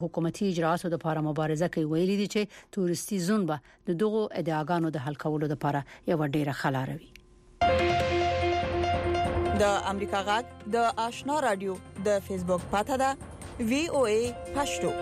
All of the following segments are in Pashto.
حکومتي اجراسو د لپاره مبارزه کوي ویلي دي چې تورستي زون به د دغو ادعاګانو د حل کولو لپاره یو ډیره خلاروي. د امریکا غږ د آشنا رادیو د فیسبوک پاڼه ده VOA پښتو.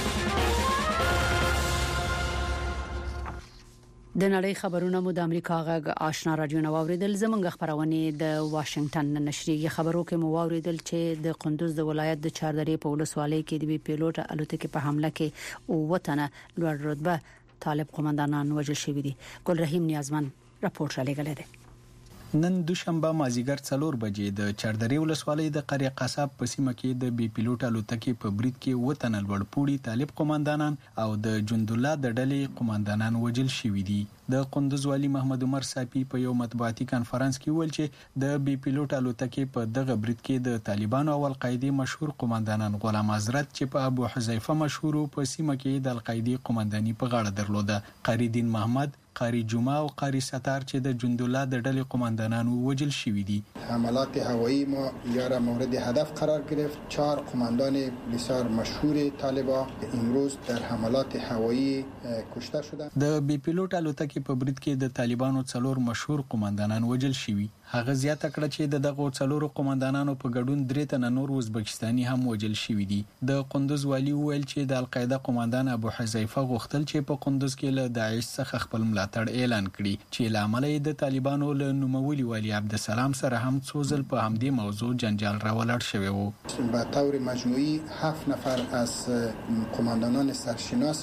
د نړۍ خبرونه مو د امریکا غږ آشنا رادیو نو اوریدل. زمونږ خبرونه د واشنگټن نشریږي خبرو کې مو اوریدل چې د قندوز د ولایت د چاردرې په ولسوالۍ کې د بي پیلوټ الوتکې په حمله کې او وطنه لوړ رتبه طالب قومندانان وژل شوي دي. ګل رحیم نیازمن راپور را لګل دی. نن دوشنبه مازیګر 4 بجې د چاردرې ولسوالۍ د قريه قصاب په سیمه کې د بي پیلوټ الوتکې په برید کې وطن لوړپوړي طالب قومندانان او د جند الله د ډلې قومندانان وژل شوي دي. د قندوز والی محمد عمر صافي په یو مطبوعاتي کانفرنس کې ویل چې د بي پیلوټ الوتکې په دغه برید کې د طالبانو او القاعده مشهور قومندانان غلام حضرت چې په ابو حذیفه مشهور په سیمه کې د القاعده قومنداني په غاړه درلوده، قاری دین محمد، قاری جمعه او قاری ستار چې د جند الله د ډلې قومندانانو وژل شوي دي. حملات هوایی ما یاره مورد هدف قرار گرفت. 4 قماندان بسیار مشهور طالبان امروز در حملات هوایی کشته شدند. د بي پیلوټ الوتکې په برید کې د طالبانو 4 مشهور قومندانان وژل شوي. هغه زیاته کړه چې دغه 4 قومندانانو په ګډون 3 تنه نور ازبکستاني هم وژل شوي دي. د قندوز والی ویل چې د القاعده قومندان ابو حذیفه غوښتل چې په قندوز کې له داعش څخه خپل ملاتړ اعلان کړي چې لامل یې د طالبانو له نوموړي والی عبدالسلام سره هم څوزل په همدې موضوع جنجال راولړ شوی وو. به طور مجموعی 7 نفر از قماندانان سرشناس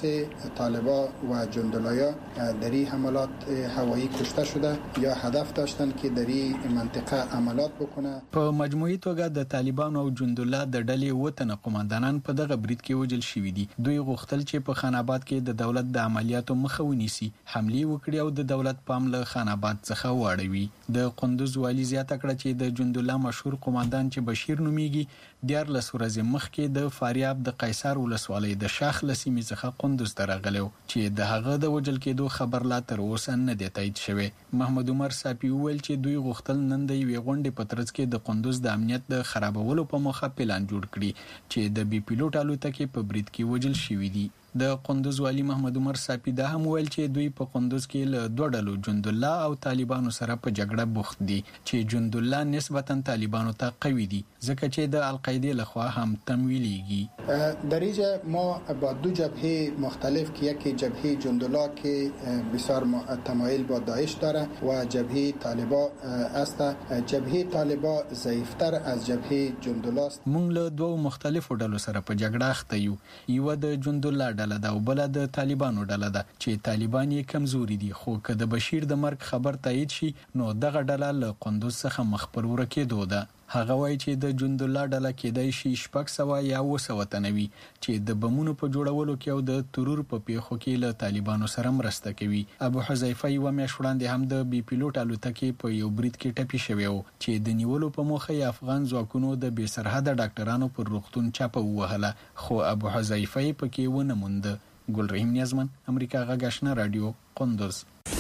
طالبان و جندلایان در این حملات هوایی کشته شده یا هدف داشتند که در این منطقه عملیات بکنه. په مجموعي توګه د طالبان او جند الله د ډلې وطن قومندانان په دغه برید کې وژل شوي دي. دوی غوښتل چې په خان آباد کې د دولت د عملیاتو مخه ونیسي، حمله وکړي او د دولت پام له خان آباد څخه واړوي. د قندوز والی زیاته کړه چې د جند الله مشهور قومندان چې بشیر نومیږي 14 ورځې مخکې د فاریاب د قیصر ولسوالۍ د شاخ لسیمې څخه قندوز ته راغلی چې د هغه د وژل کېدو خبر لا تر اوسه نه دی تایید شوی. محمد عمر صافي ویل چې دوی غوښتل نن د یوې غونډې په ترڅ کې د قندوز د امنیت د خرابولو په موخه پلان جوړ کړي چې د بي پیلوټ الوتکې په برید کې وژل شوي دي. د قندوز والی محمد عمر صافي دا هم ویل چې دوی په قندوز کې له 2 ډلو جند الله او طالبانو سره په جګړه بوخت دي چې جند الله نسبتا طالبانو ته قوي دي ځکه چې د القاعده لخوا هم تمویلیږي. در اینجا ما با 2 جبهه مختلف که یکی جبهه جند الله که بسیار تمایل با داعش داره و جبهه طالبان است. جبهه طالبان ضعیفتر از جبهه جند الله است. موږ له 2 مختلفو ډلو سره په جګړه اخته یو. یو د جند الله ډله ده او بل د طالبانو ډله ده چې طالبان یې کمزوري دي، خو که د بشیر د مرګ خبر تایید شي نو دغه ډله له قندوز څخه مخ پر ورکېدو ده. هغه وایي چې د جند الله ډله کېدای شي 600 یا 900 تنوي چې د بمونو په جوړولو کې او د ترور په پیښو کې له طالبانو سره مرسته کوي. ابو حذیفه یو میاشت وړاندې هم د بي پیلوټ الوتکې په یو برید کې ټپي شوی و چې د نیولو په موخه افغان ځواکونو د بې سرحده ډاکټرانو پر روغتون چاپه ووهله، خو ابو حذیفه یې پکې ونه موند. ګل رحیم نیازمن، امریکا غږ آشنا رادیو، قندوز.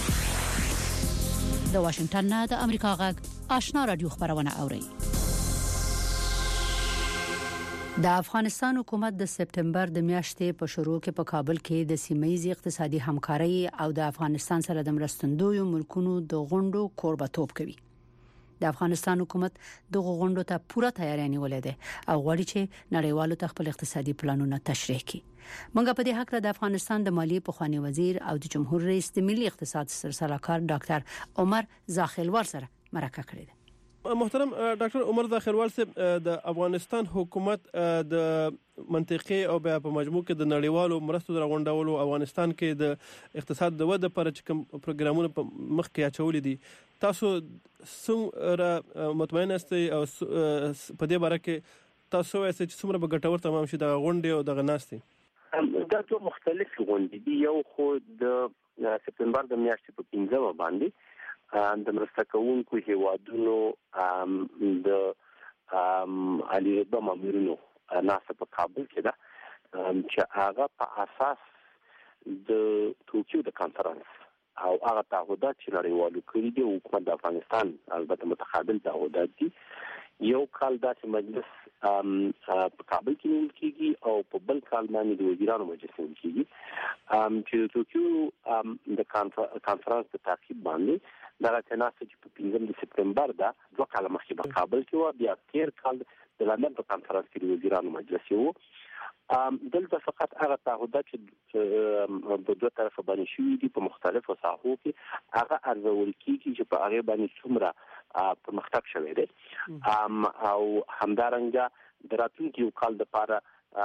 د واشنگټن نه د امریکا غږ آشنا رادیو خبرونه اوري. د افغانستان حکومت د سپتمبر د میاشتې په شروع کې په کابل کې د سیمه‌ییز اقتصادي همکارۍ او د افغانستان سره د مرستندویو ملکونو د غونډو کوربه‌توب کوي. د افغانستان حکومت د غونډو ته پوره تیاری نیولې ده او غواړي چې نړیوالو ته خپل اقتصادي پلانونه تشریح کړي. موږ په دې حق د افغانستان د مالیې پخوانی وزیر او د جمهور رئیس د ملي اقتصاد سرسلاکار ډاکټر عمر زاخیلوال سره مرکه کړې ده. محترم ډاکټر عمر زاخیلوال صاحب، د افغانستان حکومت د منطقې او بیا په مجموع کې د نړیوالو مرستو د غونډولو افغانستان کې د اقتصاد د وده لپاره چې کوم پروګرامونه په مخ کې اچولي دي، تاسو څومره مطمئن یاستئ او په دې باره کې تاسو وایئ چې څومره به ګټور تمام شي د غونډې او د ناستې؟ دا ټول مختلف غونډې دي. یو خو د سپتمبر د میاشتې په 15 باندې د مرسته کوونکو هیوادونو د عالی رتبه مامورینو ناسا په کابل کې ده چې هغه په اساس د توکیو د کانفرنس او هغه تعهدات چې نړیوالو کړي دي، حکومت د افغانستان البته متقابل تعهدات دي. یو کال داسې مجلس په کابل کې نیول کیږي او په بل کال باندې د وزیرانو مجلس نیول کیږي چې د توکیو د کانفرنس په تعقیب باندې دا تناسب چې په 15 سپتمبر دا 2 کال مخکې په کابل کې و بیا تیر کال د لندن په کانفرنس کې د وزیرانو مجلس یو دلته فقط هغه تعهدات چې په دوه طرفه باندې شوي دي په مختلفو ساحو کې هغه ارزول کیږي چې په هغه باندې څومره پرمختګ شوی دی او همدارنګه د راتلونکي کال لپاره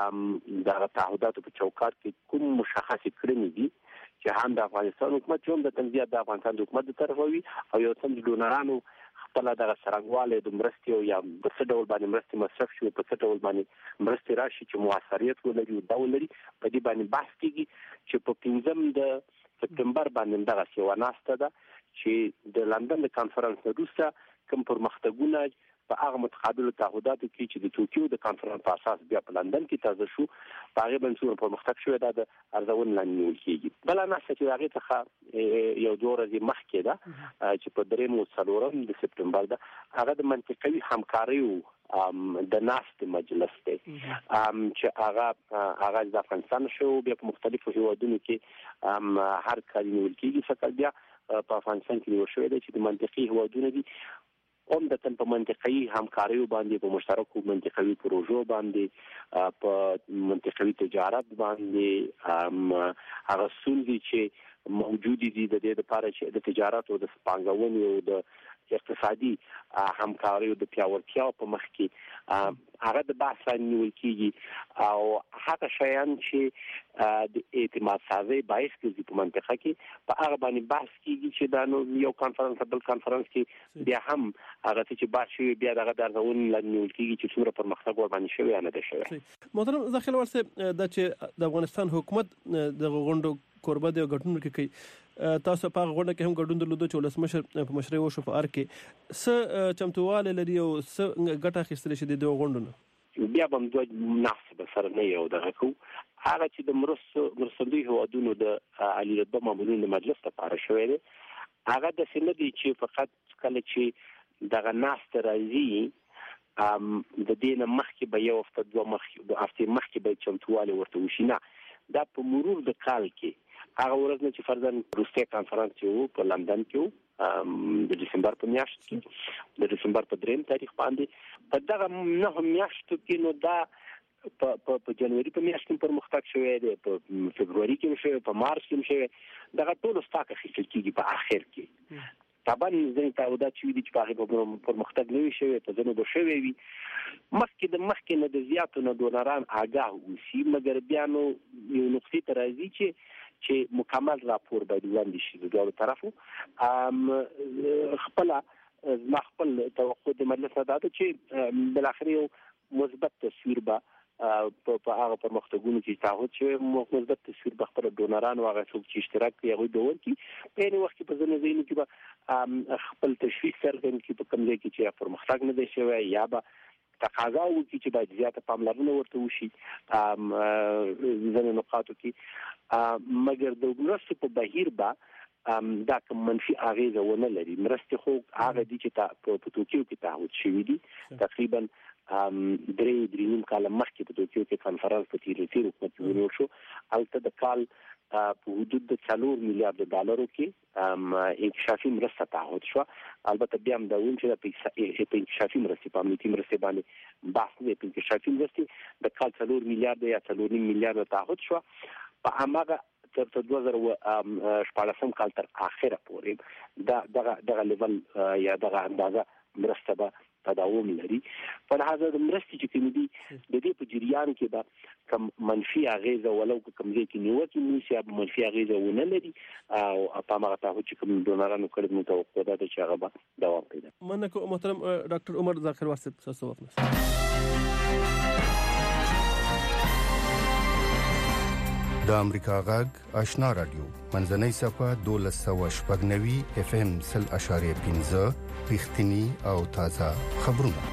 د تعهداتو په چوکاټ کې کوم مشخص کړنې دي چې هم د افغانستان حکومت هم د تنظیم د افغانستان حکومت د طرفه وي او یو څنګه ډونرانو خپل د سرنګواله د مرستي او یا د څه ډول باندې مرستي مصرف شي په څه ډول باندې مرستي راشي چې موثریت ولري او دا ولري په دې باندې بحث کیږي چې په 15 د سپتمبر باندې دغه سیوا ناسته ده چې د لندن د کانفرنس وروسته کوم پرمختګونه په هغه متقابل تعهداتو کې چې د توکیو د کانفرنس په اساس بیا په لندن کې تازه شو هغه باندې پرمختګ شوی دا د ارزون لاندې کېږي بل نه چې هغه څخه یو دوه ورځې مخکې ده چې په 3 د سپتمبر ده هغه د منطقوي همکاري د ناست مجلس دی چې هغه د افغانستان شو بیا په مختلفو هیوادونو کې هر کال نیول کېږي فقط بیا په افغانستان کې نیول شوی دی چې د منطقي هیوادونو دي عمدتاً په منطقي همکاریو باندې په مشترکو منطقوي پروژو باندې په منطقوي تجارت باندې هغه ستونزې چې موجود دي د دې لپاره چې د تجارت او د پانګونې او د اقتصادي همکاریو د پیاوړتیا په مخ کې هغه د بحث نیول کیږي او هغه شیان چې د اعتماد سازي باعث کیږي په منطقه کې په هغه باندې بحث کیږي چې دا یو کانفرنس بل کانفرنس کې بیا هم هغه چې بحث شوی بیا دغه درځون نیول کیږي چې څومره پرمختګ ور باندې شوی نه ده شوی محترم ځخیل ورسه د چې د افغانستان حکومت د غونډو کوربه دی غټونو کې کوي تاسو په غونډه کې هم ګډون درلود چې ولسمشر په مشرۍ وشو په ار کې س چمتواله لري او س ګټه اخیستل شي د غونډونو بیا به دوه نفس به سره نه یو دغه کو هغه چې د مرستندوی هوادونو د علي رضا مامورین مجلس لپاره شوی دی هغه د سندې چې فقط کله چې دغه ناست راځي د دینه مخکې به یو هفته دوه مخکې به چمتواله ورته وشي نه دا په مرور د کال کې هغه ورځ نه چې فرضاً روسي کانفرنس یو په لندن کې د دسمبر په میاشت کې د دسمبر په 3 تاریخ باندې په دغه نه میاشتو کې نو دا په جنوري په میاشت کې پرمختګ شوی دی په فبرवरी کې شوی په مارچ کې شوی دغه ټول ستاک خېل کېږي په اخر کې طبعا ځینې تعهدات چې دي چې په پرمختګ نه وي شوی په ځینو به شوی وي مخکې نه د زیاتو نه ډونران آگاه اوسي مګر بیا نو یو نقطې ته راځي چې مکمل راپور باید وړاندې شي د دوه طرفو خپل توقع د مجلس دا ده چې بل اخر یو مثبت تصویر به په هغه پرمختګونو کې تعهد شوی مثبت تصویر به خپل ډونران او هغه څوک چې اشتراک کوي هغه ډول کې په یوه وخت په ځینو ځایونو کې به خپل تشویق څرګند کړي په کوم ځای کې چې پرمختګ نه دی شوی یا به تقاضا وکړي چې باید زیاته پاملرنه ورته وشي ځینو نقاطو کې مګر د مرستو په بهیر به دا کوم منفي اغیزه ونه لري مرستې خو هغه دي چې په توکیو کې تعهد شوی دي تقریبا 3 کال مخکې په توکیو کې کانفرنس په تیر حکومت ونیول شو البته د کال په حدود د $4 میلیارډ کې انکشافي مرسته تعهد شو البته بیا هم دا وایي چې په انکشافي مرستې په امنیتي مرستې باندې بحث نه په انکشافي مرستې د کال $4 میلیارډ یا $4 میلیارډ تعهد شو په هغه تر 2014 کال تر اخره پورې دغه لیول یا دغه اندازه مرسته به تداوم لري په هغه د مرستې چې کوم دي د دې په جریان کې به کوم منفي اغیزه ولو کوم ځای کې نیوکه موسی یا منفي اغیزه ونه لري او په هغه ته چې کوم ډونرانو کړي متوقع ده چې هغه به دوام پیدا مننه محترم ډاکټر عمر ذاکر واسط تاسو وخت د امریکا غږ آشنا رادیو منځنۍ صفه 1290 اف ام 0.15 رښتینی او تازه خبرونه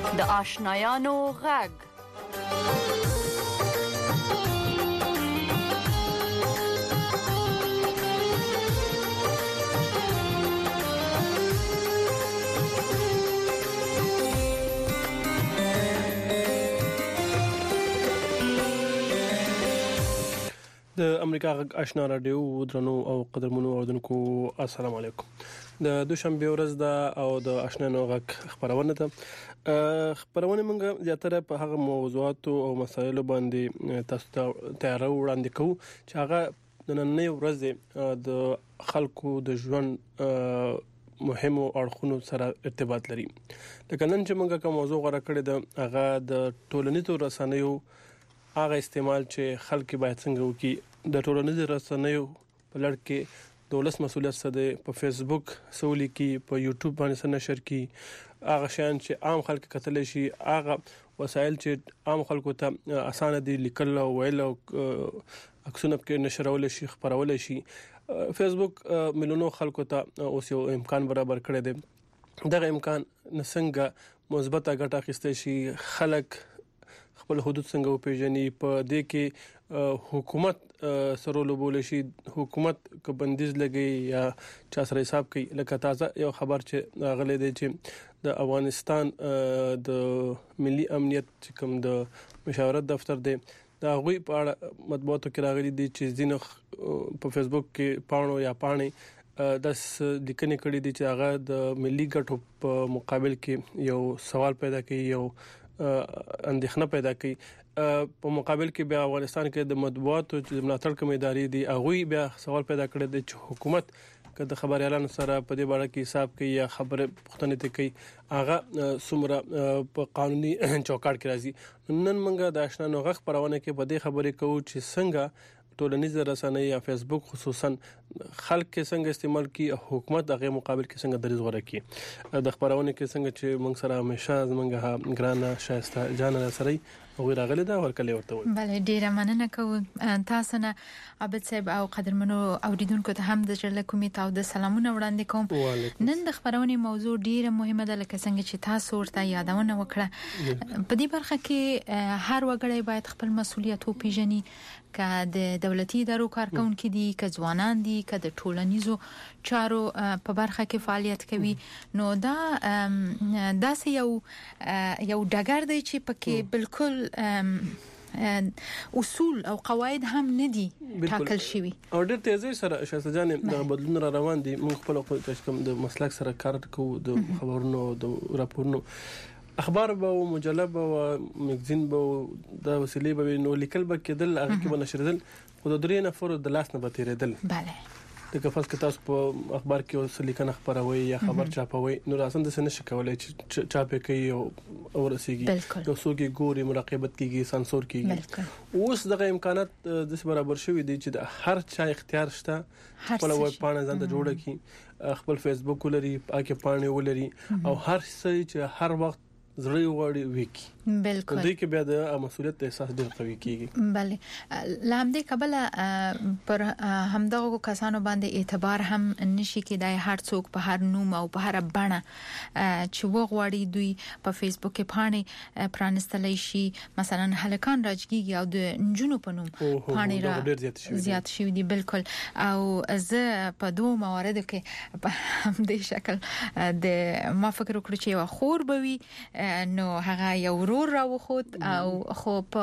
د آشنایانو غږ. د امریکا غږ آشنا رادیو درنو او قدرمنو اوردونکو السلام علیکم. د دوشنبه ورځ ده او د آشنا غږ خبرونه ده. خبرونه موږ زیاتره په هغه موضوعات او مسایلو باندې تاسو ته تیار وړاندې کوو چې هغه د نننۍ ورځ د خلکو د ژوند مهمو اړخونو سره ارتباط لري. لکه نن چې موږ کوم موضوع غوړه کړې ده هغه د ټولنیزو رسنیو هغه استعمال چې خلک باید څنګه وکړي. د ټولنیزو رسنیو په لړ کې د ولس مسؤلیت څه دی، په فیسبوک سولې کې، په یوټیوب باندې نشر کې هغه شیان چې عام خلک کتل شي، هغه وسایل چې عام خلکو ته اسانه دي لیکل او ویل او عکسونه کې نشرول شي، خبرول شي. فیسبوک ملیونو خلکو ته اوس یو امکان برابر کړی دی. دغه امکان نسنګ مثبته ګټه اخیستل شي، خلک خپل حدود څنګه وپیژني، په دې کې حکومت سره لوبول شي، حکومت ک بندیز لګي یا چا سره حساب کوي. لکه تازه یو خبر چې غلې دی چې د افغانستان د ملي امنیت کوم د مشاورت دفتر دی دا غوي په اړه مطبوعاتو کې راغلي دي چې ځینو په فیسبوک کې پاڼو یا پاڼې د لیکنې کړې دي چې هغه د ملي ګټو په مقابل کې یو سوال پیدا کوي، یو اندېښنه پیدا کوي. په مقابل کې بیا افغانستان کې د مطبوعاتو چې ملاتړ کوي ادارې دي هغه بیا سوال پیدا کړی دی چې حکومت کله خبريالانو سره په دې اړه کې حساب کوي یا خبره پوښتنه کوي هغه څومره په قانوني چوکاټ کې راځي. نن موږ د آشنا نو غږ پرونه کې په دې خبرې کوو چې څنګه ټولنیز رسنۍ یا فیسبوک خصوصا خلک څنګه استعمال کی، حکومت دغه مقابل کې څنګه دریځ غوړه کی. د خبرونه کې څنګه چې موږ سره همیشه زمونږه ګرانه شایسته جان سره او راغلی دا ورکلې ورته وي. بله ډیره مننه کوم تاسو نه عبد صاحب او قدرمنو اوریدونکو ته هم د جله کومې تاو د سلامونه وړاندې کوم. نن د خبرونه موضوع ډیره مهمه ده لکه څنګه چې تاسو ورته یادونه وکړه. په دې برخه کې هر وګړی باید خپل مسؤلیت وپیژني، که د دولتي ادارو کارکونکو دي، که ځوانان دي، که د ټولنیزو چارو په برخه کې فعالیت کوي. نو دا داسې یو ډګر دی چې پکې بالکل اصول او قواعد هم ندي ټاکل شوی او ډېر تیزی سره شاسته جان د بدلون را روان دي. موږ خپل کوم د مسلک سره کار کوو، د خبرونو د راپورونو اخبار به مجله به مګزین به د وسیلې به نو لیکل به کېدل، هغه کې به نشریدل، خو د درې نفر د لاس نه به تیرېدل. bale د کفاس کې تاسو په اخبار کې اوس لیکنه خبروي یا خبر چاپوي نو راسن د سن شکولای چې چاپې کوي او ورسیږي نو څوګي ګوري، مراقبت کیږي، سانسور کیږي. اوس دغه امکانات د برابر شوی دي چې د هر چا اختیار شته خپل ویب پاڼه ځان ته جوړه کړي، خپل فیسبوک ولري، پاکه پاڼه ولري او هر څه چې هر وخت زړی وړي وکی. بالکل دوی کې بیا د مسؤلیت احساس ډیر قوي کیږي. bale لامدې قبل پر همدغه کسانو باندې اعتبار هم نشي کېدای. هر څوک په هر نوم او په هر بڼه چې وغوړي دوی په فیسبوک کې پاڼې پرانستلای شي. مثلا هلکان راځي او د نجونو په نوم پاڼې را زیات شوی دي. بالکل او زه په دوه مواردو کې په دې شکل د ما فکر وکړ چې یو خور بوي نو هغه یو را وخت او خو په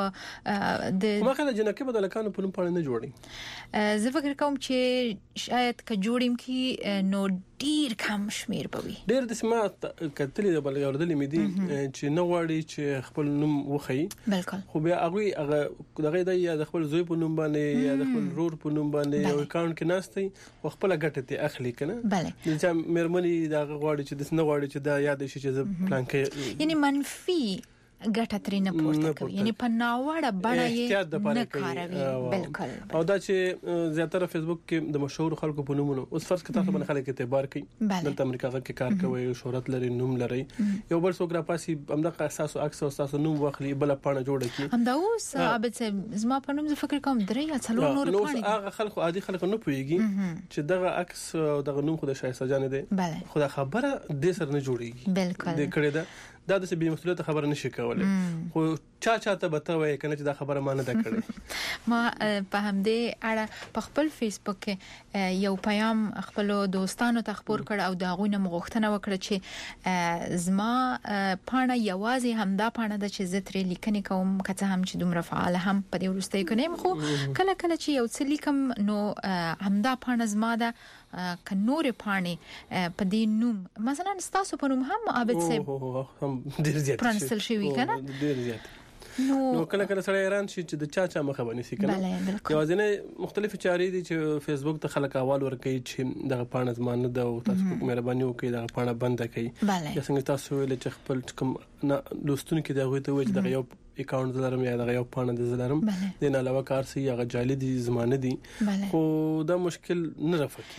د مخه جنکه بدل کانو په نوم پاڼې نه جوړي. زه فکر کوم چې شاید که جوړیم کی نو ډیر کم شمیر بوي. ډیر د سمات کتلې د بل یوردلې مې دي چې نو غواړي چې خپل نوم وخی. بالکل خو بیا هغه دغه د خپل زوی په نوم باندې یا د خپل رور په نوم باندې یو اکاونټ کې ناشته او خپل ګټه ته اخلي کنه. چې مېرمنې دا غواړي چې د سن غواړي چې دا یاد شي چې پلان کې یعنی منفي ګټه ترې نه پورته کوي، یعنی په ناوړه بڼه یې نه کاروي. بالکل او دا چې زیاتره فیسبوک کې د مشهور خلکو په نومونو اوس فرض کړه باندې خلک اعتبار کوي، د امریکا کې کار کوي، شهرت لري، نوم لري، یو بل څوک را پاسي همدغه احساس او عکس او تاسو نوم واخلي بل پاڼه جوړه کی. همدا اوس عبد زما په نوم فکر کوم درې یا څلور نور پاڼې هغه خلکو عادي خلکو نه پويږي چې دغه عکس او دغه نوم خو د شایسته جان دی، خو دا خبره د سر نه جوړيږي. بالکل د کړه ده دا د بې مسؤلیت خبره نشي کولای خو چاته به ته وایي کنه چې دا خبره ما نه ده کړې ما په همدې اړه په خپل فیسبوک کې یو پیغام خپل دوستانو ته خبر کړ او دا غوښنه مغوښتنه وکړه چې زما پاڼه یوازې همدا پاڼه د چې زترې لیکنې کوم کته هم چې دومره فعال هم په دې ورسته کنیم خو کله کله چې یو څه لیکم نو همدا پاڼه زما ده ک نور پاڼه په دې نوم مثلا تاسو په نوم هم عابد صاحب هم ډیر زیات پرنسل شوی کنه ډیر زیات نو کله کله سره ایران شي چې د چا مخه باندې سي کنه یوازینه مختلف چاري دي چې فیسبوک ته خلک احوال ورکوي چې دغه پاڼه زمانه ده او تاسو مهرباني وکړئ دغه پاڼه بند کړئ یا څنګه تاسو ویل چې خپل کوم لوستونکو کې دغه ته وایي چې دغه یو اکاونټ دلارم یا دغه یو پاڼه دلارم د نه علاوه کار سي هغه جالي دي زمانه دي خو دا مشکل نه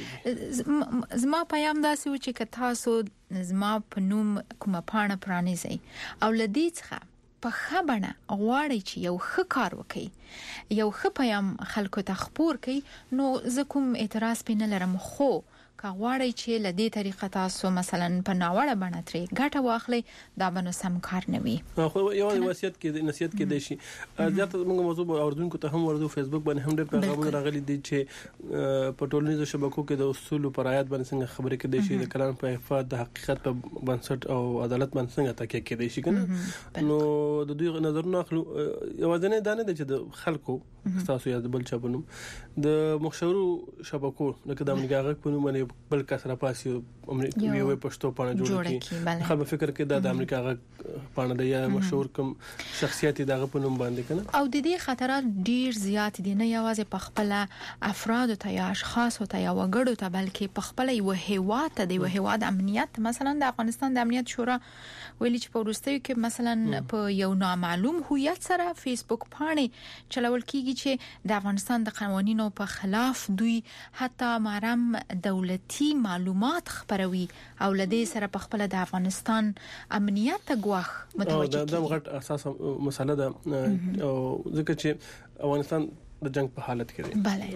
رافقي زما پیغام دا سوي چې تاسو زما په نوم کومه پاڼه پرانی سي او لدی څخه په خبره غواړي چې یو ښه کار وکړي یو ښه پیغام خلکو ته خبر کړي نو زه کوم اعتراض پې نه لرم خو که غواړي چې لدی طریقه تاسو مثلا په ناوړه باندې ترې ګټه واخلي دا به نو سم کار نه وي خو یو وصیت کې نصیحت کې دی شي زیات موږ موضوع اوردونکو ته هم ورته فیسبوک باندې هم ډېر پیغامونه راغلي دي چې په ټولنیزو شبکو کې د اصول او رعایت باندې څنګه خبرې کېدای شي د کلام په حفاظت د حقیقت په بنسټ او عدالت باندې څنګه تکیه کېدای شي کنه نو د دوی نظرونه اخلو یوازینه دا نه دی چې د خلکو تاسو یا د بل چا په نوم د مخشورو شبکو لکه د امریکا په نوم باندې بل کس را پاسي یو پښتو پاڼه جوړ کړي خو به فکر کې د امریکا پاڼه د یا مشهور کوم شخصیت دغه په نوم باندې کنه او د دې خطرات ډیر زیات دي نه یوازې په خپل افراد ته یا اشخاص ته یا وګړو ته بلکې په خپل یو هیواد ته د یو هیواد امنیت مثلا د افغانستان د امنیت شورا ویلي چې په وروستیو کې مثلا په یو نامعلوم هویت سره فیسبوک پاڼه چلول کیږي چې د افغانستان د قوانینو په خلاف دوی حتی محرم دولتي معلومات خبروي او لدې سره په خپل د افغانستان امنیت ته ګواښ متوجه کیږي دا غټ اساس مسله ده او ځکه چې افغانستان د جنگ په حالت کې دی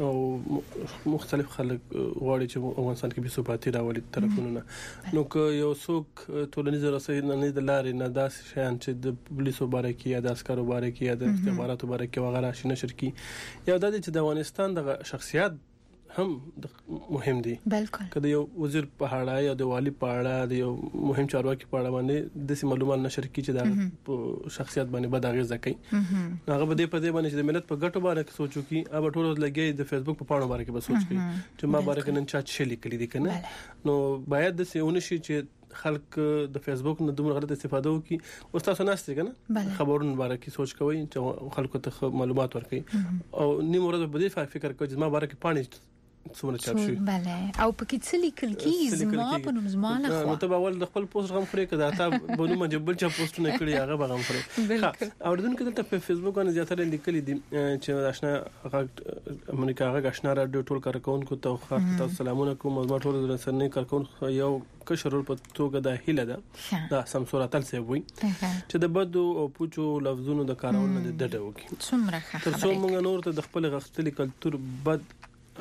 او مختلف خلک غواړي چې افغانستان کې به ثباتي راولي طرفونه نو که یو څوک ټولنیز رسنۍ نه د لارې نه داس شیان چې د پولیسو باره کې یا د عسکرو باره کې یا د استخباراتو باره کې وغیرہ شي نشر کی یا د چې د افغانستان د شخصیت هم مهم دي بالکل کله یو وزیر په اړه یا د والی په اړه د یو مهم چارواکي په اړه باندې د سیمه معلومات نشر کی چې د شخصیت باندې بد اغیزه کوي هغه به په دې باندې چې د ملت په ګټو باندې سوچو کی اوب ټول لګي د فیسبوک په پاڼو باندې به سوچ کوي چې ما باندې نن چا چې لیکلي دي کنه نو باید د سیونه شي چې خلک د فیسبوک نه دومره غلط استفاده وکړي او تاسو ناشته کنه خبرونه باره کې سوچ کوي چې خلکو ته معلومات ورکړي او نیمه ورځ به دې فکر کوي چې ما باره کې پاڼې څومره چاپ شي بله او پکې څه لیکل کیږي زما په نوم زما نه خو نو ته اول د خپل پوسټ غم خوري کړه تا بنو مجبل چا پوسټ نه کړی هغه به غم خوري او دونکو ته په فیسبوک باندې زیاتره لیکل دي چې آشنا امریکا هغه آشنا راډیو ټول کارکونکو ته خاطر سلامونه کوم زما ټول رسنۍ کارکون یو کشرول په توګه د هیله ده دا سمسور اتل سی وي چې د بدو او پوچو لفظونو د کارونه د ډډه وکي څومره ښه تر څو موږ نور ته د خپل غختلي کلچر بد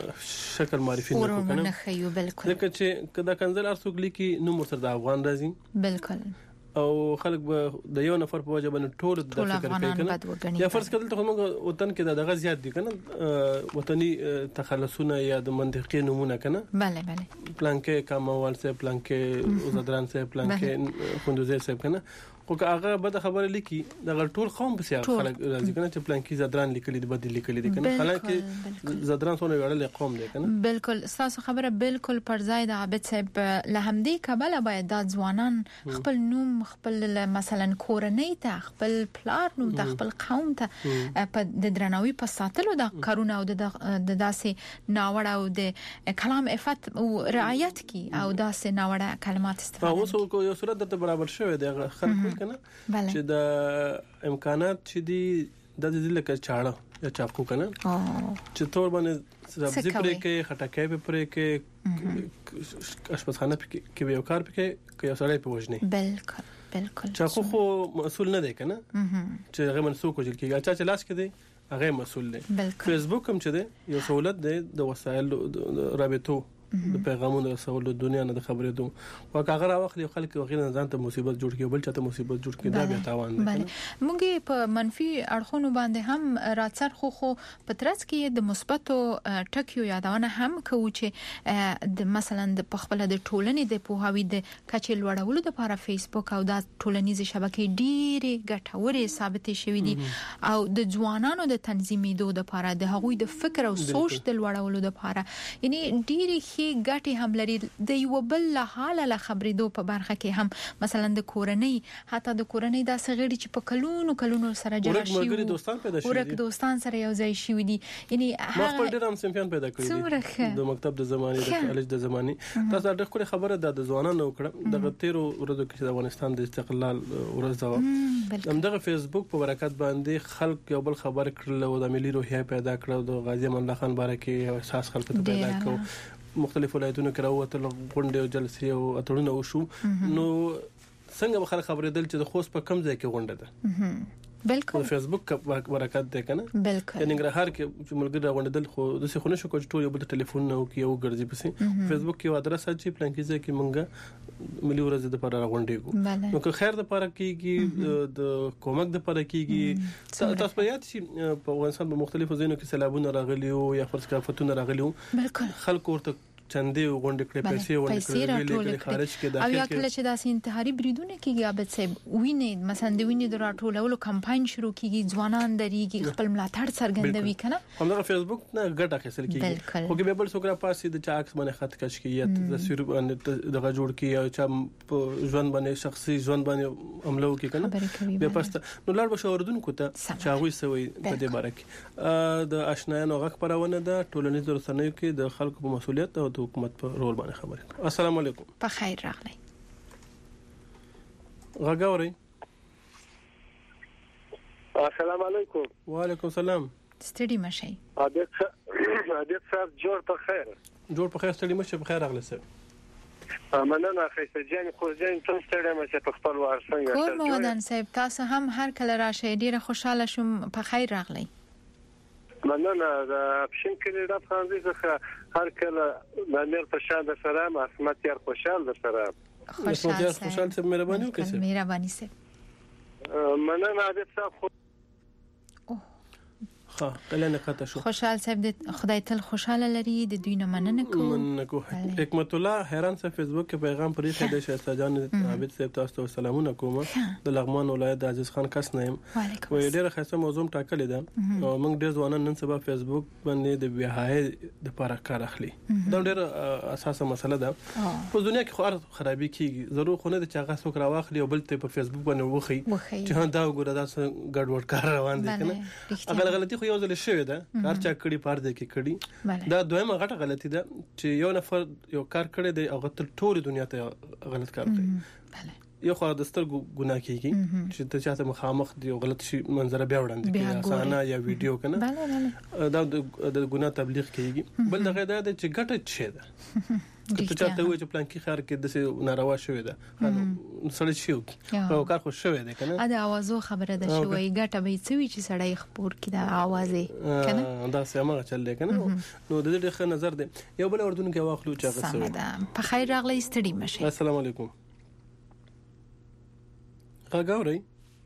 شکل معرفي نه کوو کنه خیو بالکل ځکه چې کدا کنزل ارڅوک لیکي نو مرتد افغان راځي بالکل او خلک به د یو نفر په وجه باندې ټول د فکر کوي کنه یا فرض کړل ته موږ وطن کې دغه زیات دي کنه وطني تخلصونه یا د منطقي نمونه کنه bale پلانکې کاموال سه پلانکې زدران سه پلانکې خوندوزه سه کنه خو هغه به خبره لیکي د ټول قوم په سیاق خلک راځي کنه چې پلانکې زدران لیکلي دي بدلی لیکلي دي کنه حالانکه زدران څونه وړل قوم دي کنه بالکل تاسو خبره بالکل پر ځای د عابد صاحب لهمدي کبل باید د ځوانان خپل نوم خپل مثلا کورنۍ ته خپل پلار نوم ته خپل قوم ته په د درناوي په ساتلو د کارونه او د داسې ناوړه او د کلام عفت او رعایت کی او داسې ناوړه کلمات استفاده اوس یو صورت د برابر شوی دی خلک کنه چې د امکانات چې دی د دې لکه چاړه یا چاقو کنه چې تور باندې سبزی پرې کې خټکای په پرې کې اشپزخانه کې یو کار پکې کې یو سړی په وژنې بالکل چاقو خو مسؤل نه دی کنه چې هغه منسوخ وجل کېږي چې لاس کې دی هغه مسؤل دی فیسبوک هم چې دی یو سہولت دی د وسایل رابطو د پیغامونو رسولو دنیا نه د خبرېدو او کاغه راوخلي خلک وغیرہ ځان ته مصیبت جوړ کړي بل چاته مصیبت جوړ کړي دا به تاوان دی. موږ په منفي اړخونو باندې هم راڅر خو په ترڅ کې د مثبتو ټکیو یادونه هم کوو چې د مثلا د خپل د ټولنې د پوهاوی د کچې لوړولو لپاره فیسبوک او د ټولنیزې شبکې ډېرې ګټورې ثابتې شوې دي او د ځوانانو د تنظیمېدو لپاره د هغوی د فکر او سوچ د لوړولو لپاره یعنی ډېرې ښې ګټې هم لري. د یو بل له حاله له خبرېدو په برخه کې هم مثلا د کورنۍ حتی د کورنۍ د سغړي چې په کلونو سره جلا شي ورک دوستان سره یو ځای شي دي یعنی هغه خپل ډېر هم سمفیان پیدا کړی د مکتب د زمانه د کالج د زمانه تاسو د خپل خبره د ځوانانو کړه د 13 ورځو کې د افغانستان د استقلال ورځ دا همدغه فیسبوک په برکت باندې خلک یو بل خبر کړل او د ملي روحیه پیدا کړو د غازی امان الله خان بارکه احساس خلک ته پیدا کړو مختلف ولایتونو کې راوته غونډې او جلسې او اتړونه وشو نو څنګه به خلک خبرېدل چې د خوست په کم ځای کې غونډه ده بالکل فیسبوک برکت ده کنه بالکل یعنی هر کې چې ملګری غونډل خو د څه خونه شو کوم ټول یو بل ټلیفون نه او کې یو ګرځي پسې فیسبوک کې ادرس اچي پلان کې ځکه مونږه ملي ورځ د لپاره غونډې کو نو که خیر د لپاره کېږي د کومک د لپاره کېږي تاسو په یاد شي په افغانستان په مختلفو ځایونو کې سیلابونه راغلي او یا فرض کړه فتونه راغلي بالکل خلک ورته چندې غونډې کړې پیسې ورکړې خارج کې داخل او یا کله چې داسې انتحاري بریدونه کېږي عابد صاحب وینې مثلا د وینې د راټولولو کمپاین شروع کېږي ځوانان درېږي خپل ملاتړ څرګندوي کنه همدغه فیسبوک نه ګټه اخیستل کېږي خو کې به بل څوک را پاسې د چا عکس باندې خط کش کیږي یا تصویر باندې دغه جوړ کیږي او چا ژوند باندې شخصي ژوند باندې عملو کې کنه به پسته نو لار بشوردونکو ته چاوي سوي په دې باره کې د آشنایانو غږ پرونه ده ټولنیز رسنیو کې د خلکو په مسؤلیت او حکومت په رول باندې خبرې. السلام علیکم. په خیر راغلی. غاګوري. السلام علیکم. وعلیکم السلام. ستړي مشي. عادت صاحب جوړ په خیر. جوړ په خیر ستړي مشي په خیر راغلی سر. مننه خیسته جان خو ځین تاسو ستړي مشه په خپل وار څنګه. کور مودن صاحب تاسو هم هر کله راشئ ډیره خوشاله شوم په خیر راغلی. مننه د اپشن کې د فرانسې څخه هر کله د امیر په شان د سلام اسمت یار خوشاله د سلام خوشاله څه مهرباني وکړئ مهرباني سه مننه د صاحب ها کله کته شو خوشحال صاحب د خدای تل خوشاله لري د دوی نه مننه کوم حکمت الله حیران صاحب فیسبوک کې پیغام پرې خېده شهزاد جان عابد صاحب تاسو ته سلامونه کوم د لغمان ولایت د عزیز خان کس نه يم وې ډیره خاصه موضوع ټاکلې ده او موږ ډیر ځوانان نن سبا فیسبوک باندې د بیاهای د لپاره کار اخلي دا ډیره اساسه مسله ده په دنیا کې خو خرابې کیږي ضرور خو نه د چاغه څوک راوخلي او بل ته په فیسبوک باندې وخی چې دا وګوره دا ګډوډ کار روان دي کنه اگر غلطي یو ځل شوی ده کار چا کړي پاره ده کې کړي دا دویمه غټه غلطي ده چې یو نفر یو کار کړي دی او غلط ټول دنیا ته غلط کار کوي یو خو د سترګو ګناه کیږي چې ته چاته مخامخ دی او غلط شي منظره بیا وړاندې کوي اسانه یا ویډیو کنه دا د ګناه تبلیغ کیږي بل دغه دا چې ګټه چي ده ته چاته وای چې پلان کې خار کې د څه ناروا شوی ده سړی شو او کار خو شوی ده کنه دا आवाजو خبره ده شوی ګټه به څوي چې سړی خبر کې دا आवाज کنه دا سمه چل دی کنه نو د دې ښه نظر دی یو بل اردن کې واخلو چې هغه سمه په خیر راغلی ستړي مشه السلام علیکم غاګوري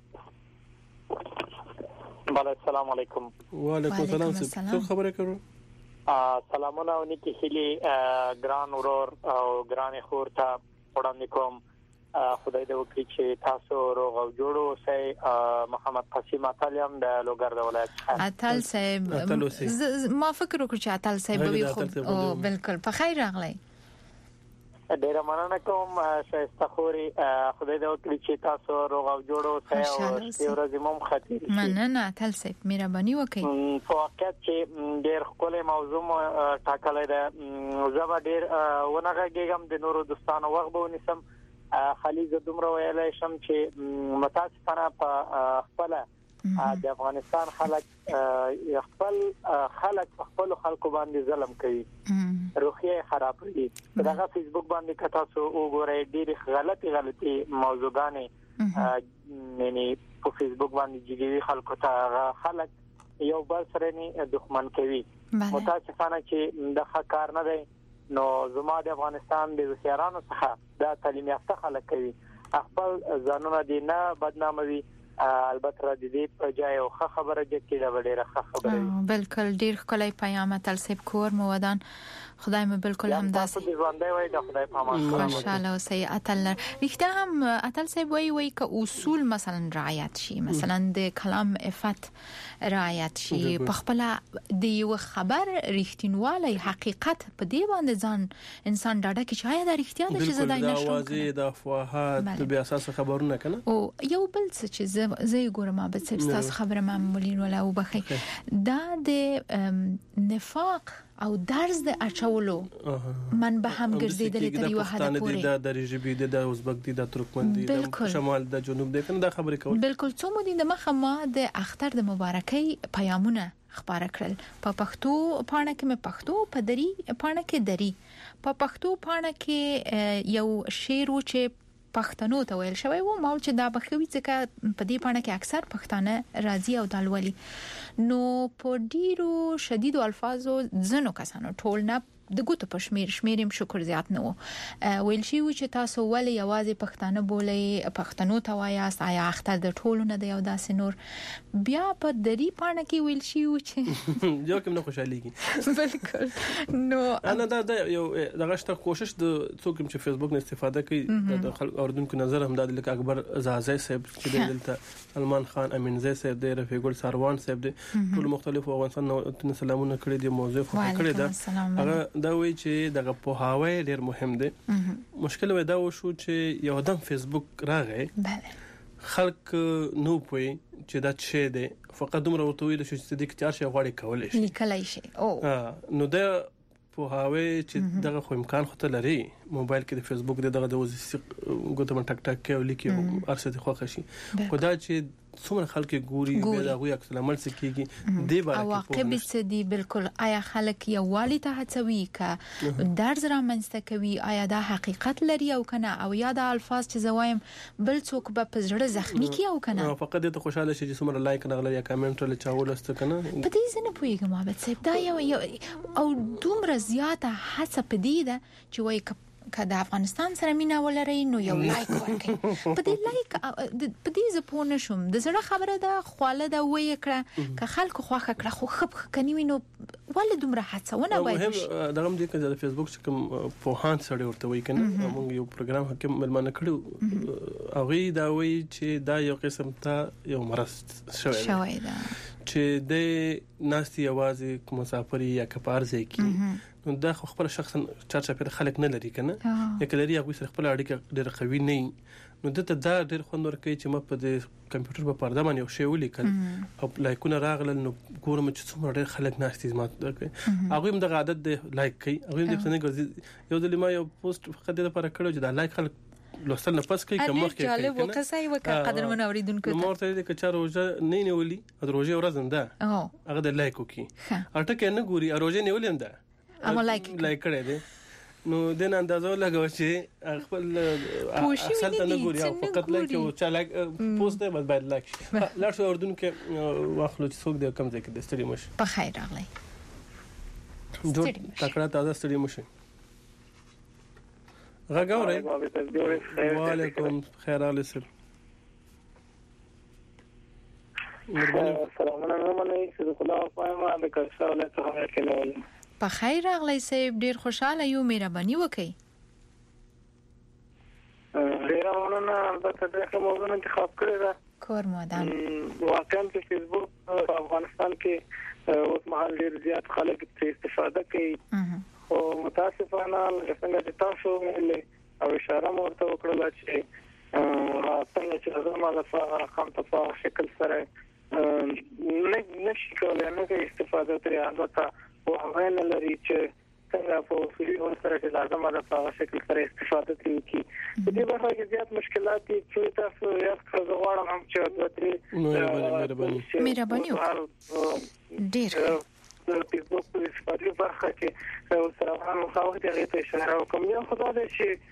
بله السلام علیکم وعلیکم السلام څه خبره کوي سلامونه او نیکی هیلی ګران ورور او ګران خور ته وړاندې کوم خدای دې وکړي چې تاسو روغ او جوړ اوسئ محمد قاسم اتلم د لوګر ولایت اتل صاحب ما فکر وکړ چې اتل صاحب به خو بالکل په خیر راغلی ډیر مننه کوم شایسته خوري خدای دې وکړي چې تاسو روغ او جوړ اوسئ او ورځې مو خطر مننه اتل صاحب مهرباني وکړئ په واقعیت چې ډیر خپل موضوع ټاکلې ده زما ډیر ونغږم د نورو دوستانو وغه ونیسم خلیز دومره ویلای شم چې متاسفانه په خپل د افغانستان خپل خپل خلکو باندې ظلم کوي روحیه خراب دي دغه فیسبوک باندې کتا سو وګورئ ډېر غلطي موضوعګانې یعنی په فیسبوک باندې جګوي خلکو ته خلک یو بل سره نه دښمن کوي متاسفانه چې د ښه کار نه دی نو زما د افغانستان د وسیارانو څخه دا تعلیم یافته خلک کوي خپل ځانونه دي نه بدناموي البته را دي په ځای او خبره کې دا ډیره خبره بالکل ډیر کولای پیغام تل سیب کور مو ودان خدای مې بالکل همداسې تاسو ژوندۍ وای د خدای په امان ماشاءالله اوسې اتل رښتیا هم اتل سیب وای ک اصول مثلا رعایت شي مثلا د کلام عفت رعایت شي په خپل د یو خبر رښتینوالی حقیقت په دی باندې ځان انسان ډاډه کی شاید رښتیا د چې زدای نشو بالکل د افواهات به اساس خبرونه کنه او یو بل څه چې زه ګورم به تاسو خبره معمولین ولا وبخي دا د نفاق او درز د اچولو من به هم ګرځیدل تر یو حد پورې د رژبي د ازبک دي د ترکمن دي د شمال د جنوب د کنه دا خبرې کول بالکل څو مو دي د مخه ما د اختر د مبارکي پیغامونه خبره کړل په پښتو پاڼه کې مې پښتو په دری پاڼه کې دری په پښتو پاڼه کې یو شعر و چې پښتنو ته ویل شوی و مال چې دا بخوي ځکه په دې پاڼه کې اکثر پښتانه راضي او دالولي نو په ډیرو شدیدو الفاظو ځنو کسانو ټول نه د ګوتو په شمیرم شکر زیات نه ویل شي چې تاسو ولې یوازې پښتانه بولئ پښتنو ته وایاست آیا اختر د ټولو نه دی او داسې نور بیا په دری پاڼه کې ویل شي چې یو کوم نه خوشاليږي بالکل نو انا دا یو دغه شته کوشش د څوک چې فیسبوک نه استفاده کوي د خلک اوردونکو نظر هم د اکبر زازی صاحب چې دلته سلمان خان امینزی صاحب د رفیق ګل ساروان صاحب د ټول مختلفو افغانستان سلامونه کړی دي موضوع کړی دا هغه دا وی چې دغه په هواي ډیر مهم دی مشکل ودا و شو چې یو دم فیسبوک راغی خلک نو پوي چې دا څه دی فقط دومره ورته ویل شو چې د اختیار شي غواړي کولای شي لیکلای شي او نو دا په هواي چې دغه خو امکان خو ته لري موبایل کې د فیسبوک دغه د ګوتم ټک ټک کې ولیکي ارسه خوښ شي خدا چې څومره خلک ګوري دا غوي عکس العمل سکیږي دی بار او واقعي څه دی بالکل آیا خلک یو والی ته هڅوي ک درز را منځته کوي آیا دا حقیقت لري او کنه او یا د الفاظ چې زوایم بل څوک به په زړه زخمی کی او کنه فقط د خوشاله شي چې څومره لایک نغلی یا کمنټ له چاول است کنه په دې ځنه پویګم محمد صاحب دا یو او دومره زیاته هڅه پدې ده چې وای کله افغانستان سره مینا ولري نو یو لایک ورکړي په دې لایک په دې زپونه شوم د زړه خبره ده خواله ده وې کړه ک خلکو خوخه کړه خو خپ کني وینو ولې دومره هڅونه باید دغه دې کې د فیسبوک چې کوم په هان سره ورته وای کنه موږ یو پروګرام حکم ملمانه کړو او دا وای چې دا یو قسم ته یو مرض شوی ده چې د ناستي आवाज مسافر یا کپار ځای کې نو دا خپل شخصا چارچا په خلک نه لري کنه یک لري هغه سره خپل اړیکه ډېر قوي نه نو دته دا ډېر خوند ورکوي چې ما په د کمپیوټر په پرده باندې یو شی ولیکل او لایکونه راغلل نو ګورم چې څومره ډېر خلک ناستي ما هغه هم د عادت د لایک کوي هغه د څنګه ګرځي یو د ما یو پوسټ فقط د لپاره کړو چې دا لایک خلک لوستل نه پس کوي کوم وخت کې جالب وکړای وکړه قدر من اوریدونکو نو مرته دې کچا روزه نه نیولي د روزه ورځ ده هغه د لایک کوي اټکه نه ګوري روزه نیولې ده اما لایک کړی دی نو د اندازو لګو چې خپل اصل ته نه ګوري او فقط لایک او چا لایک پوسټ دی باید لایک شي لار شو اردن کې واخلو چې څوک د کم ځای کې د ستړي مشه په خیر راغلی جوړ تکړه تازه ستړي مشه غاګورې وعلیکم خیر علی سر السلام علیکم چې خدا پایم د کښاله څخه کېنول په خیر راغلی صاحب ډیر خوشاله یو مهرباني وکړئ ډیر مننه البته د موضوع انتخاب کړی دا کور مودام واقعا چې فیسبوک په افغانستان کې اوس مهال ډیر زیات خلک استفاده کوي او متاسفانه څنګه چې تاسو او اشاره مرته وکړه چې څنګه چې زموږ د خامته په شکل سره نشي کولای نه استفاده ترې البته او هغه نه لري چې څنګه په اصولي سره چې لازم ده په شکل سره استفاده کوي په دې برخه کې زیات مشکلات دي چې تاسو یو څه غواړم هم چې مهرباني ډیر د فیسبوک په استفاده برخه کې او سره هم خاوه دې ته اشاره وکم یو خدای چې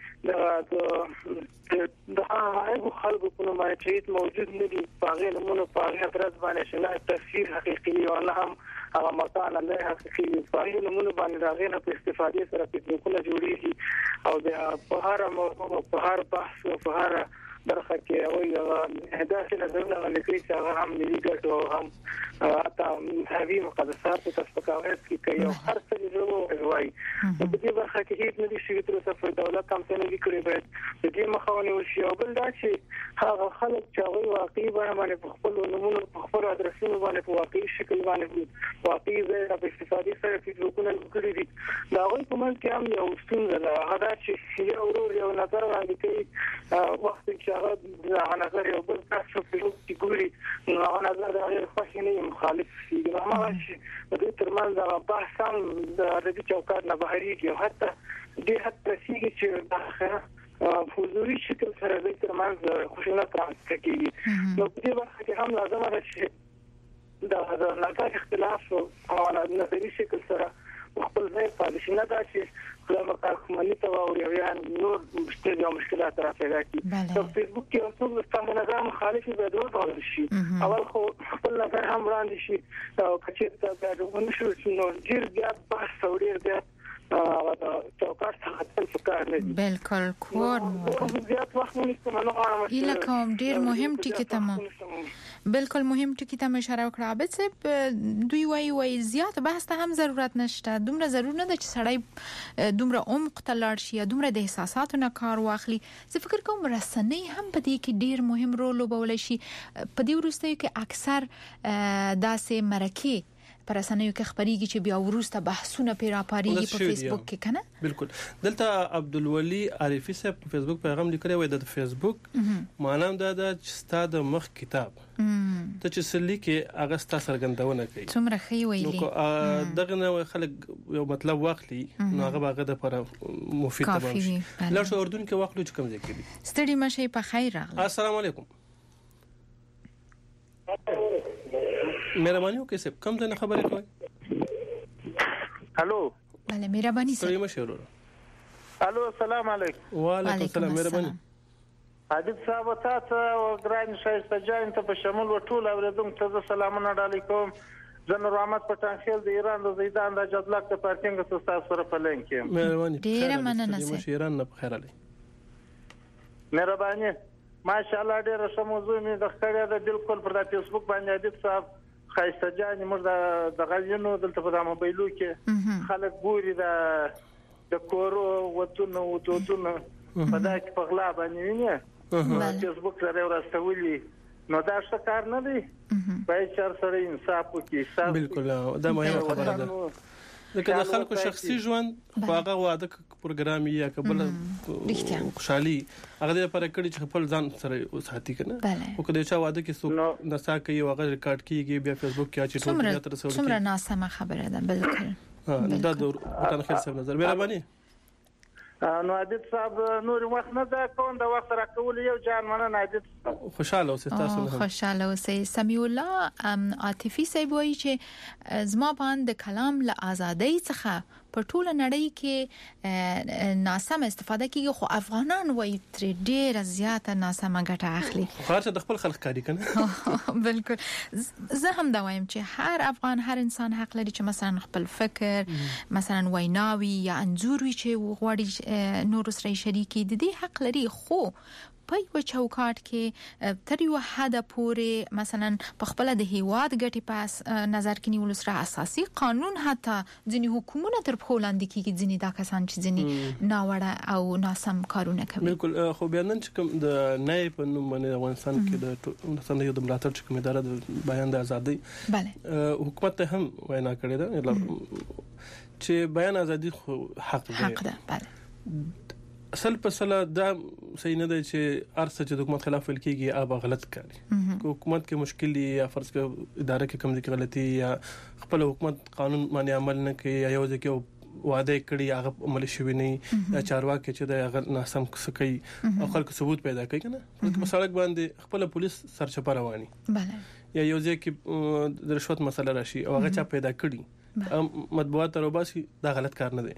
د هغه خلکو په نوم چې موجود نه دي په هغه نمونه په هغه درس باندې شنه تفسیر حقيقي او نه هم هغه مکان نه حقيقي فایل نمونه باندې راغینه په استفادې سره فیسبوکونه جوړیږي او د په هر موضوع په هر بحث او په هر برخه کې او اهداف نظرونه لکه چې هغه هم ملي ګټو هم اته هغوی مقدسات او تفکرات کې کوي او هر څه یې وایي په دې برخه کې هیڅ نه دي چې تر اوسه په دولت هم څه نه دي کړی باید د دې مخاوني وشي او بل دا چې هغه خلک چې هغه واقعي باندې په خپل نمونه په خپل ادرسونو باندې په واقعي شکل باندې واقعي ځای په استفادې سره فیسبوکونه کړی دي دا غوي په منځ کې هم یو ستونزه ده هغه چې یو ورور یو نظر وړاندې کوي وخت چې هغه نظر یو بل څه په فیسبوک کې ګوري نو هغه نظر غیر خوښ نه مخالف دي هغه چې د ترمنځ هغه بحث هم د دې چوکاټ نه بهريږي حتی د حتی چې د اخره حضوري شکل سره د ترمنځ خوشاله ترانسفر کیږي نو په دې وخت کې هم لازم ده چې د نظر اختلاف او نظري شکل سره خپل ځای پاتې شي نه دا چې خلک کارخمنۍ ته او یا نور مشکلات راځي په فیسبوک کې اوس د ستاسو نظر مخالف به ډول شي اول خو خپل نظر هم وړاندې شي او کچې د ونشو نو ډیر زیات بحث او ډیر زیات چوکاټ څخه فکر نه بالکل کور زیات وخت نه ایله کوم ډیر مهم ټکی ته بالکل مهم ټکی ته اشاره وکړه به دوی وایي زیات بحث ته هم ضرورت نشته دومره ضرور نه ده چې سړی دومره عمق ته لاړ شي دومره د احساساتو نه کار واخلي زه فکر کوم رسنۍ هم په دې کې ډیر مهم رول لوبولی شي په دې وروستیو کې اکثر داسې مرکې پر رسنیو کې خبريږي چې بیا ورسته بحثونه پیراپاریږي په فیسبوک کې کنه بالکل دلته عبدالولي عارفي صاحب په فیسبوک پیغام لیکلی وای د فیسبوک معنی دا د ستاده مخ کتاب ته چې سلی کې هغه ستا سرګندونه کوي څومره خي ویلي نو دغه نه خلک یو مطلب واخلي نو هغه باغه د پر مفید تمام شي لږ اردن کې واخلو چې کوم ځای کې دي ستړي مشه په خیر راغلی السلام علیکم مهرباني وکړئ کوم ځای نه خبرې کوئ هالو بله مهرباني سره مشورو الو السلام علیکم وعلیکم السلام مهرباني حبیب صاحب تاسو او ګران شایسته جان ته په شمول وټول اوریدونکو ته سلامونه علیکم جنرال رحمت پټانخیل د ایران د زیدان د جدلک د پارکینګ تاسو سره په لین کې مهرباني ډیر مننه سه ایران نه بخیر علي مهرباني ماشاءالله ډیر ښه موضوع می د خړې د بالکل پر د فیسبوک باندې حبیب صاحب خایسته جان موږ د غوینو دلته په موبایلو کې خلک ګوري د کورو وتونو په دا کې په غلا باندې ویني فیسبوک سره ورستولي نو دا څه کار نه دی باید چې سره انصاف وکړي بالکل دا مهمه خبره ده لکه د خلکو شخصي ژوند هغه واده پروګرام یا قبل خوشحالي هغه لپاره کړي چې خپل ځان سره ساتي کنه او کله چې واده کې څوک نسا کوي هغه ریکارډ کیږي بیا فیسبوک کې چې ټول تر څو څومره ناسمه خبره ده بالکل دا د تنخیر سره نظر مهرباني نو عادت صاحب نور وخت نه دا کوم دا وخت راکول یو جان مننه عادت خوشاله اوسه تاسو خوشاله اوسه سمیع الله عاطفي صاحب وایي چې زما باندې کلام له ازادۍ څخه په ټوله نړۍ کې ناسم استفاده کیږي خو افغانان وایي تر ډیره زیاته ناسمه ګټه اخلي خاصه د خپل خلک کاری کنه بالکل زه هم دا وایم چې هر افغان هر انسان حق لري چې مثلا خپل فکر مثلا ویناوي یا انځور وي چې غواړي نور سره شریکي د دې حق لري خو په یو چوکاټ کې تر یو حد پورې مثلا په خپل د هیواد ګټي پاس نظر کې نیول سره اساسي قانون حتی ځینی حکومتونه تر په وړاندې کې ځینی دا کسان چې ځینی ناوړه او ناسم کارونه کوي بالکل خو بیان چې کوم د نای په نوم باندې افغانستان کې د مثلا یو د ملاتړ چې کوم اداره د بیان د ازادي bale حکومت ته هم وینا کړې ده چې بیان ازادي حق ده bale اصل په سلا دا صحیح نه دی چې ارڅ چې د حکومت خلاف ویل کیږي هغه غلط کوي حکومت کې مشکل یا فرض کې اداره کې کوم ځای غلطي یا خپل حکومت قانون باندې عمل نه کوي یا یو ځکه وعده کړی هغه عمل شوی نه یا چارواکي چې د هغه ناسم کوي او خلکو ثبوت پیدا کوي کنه په سړک باندې خپل پولیس سرچپه رواني bale یا یو ځای کې د رشوت مسله راشي او هغه چا پیدا کړی مطبوعات روباسي دا غلط کار نه دی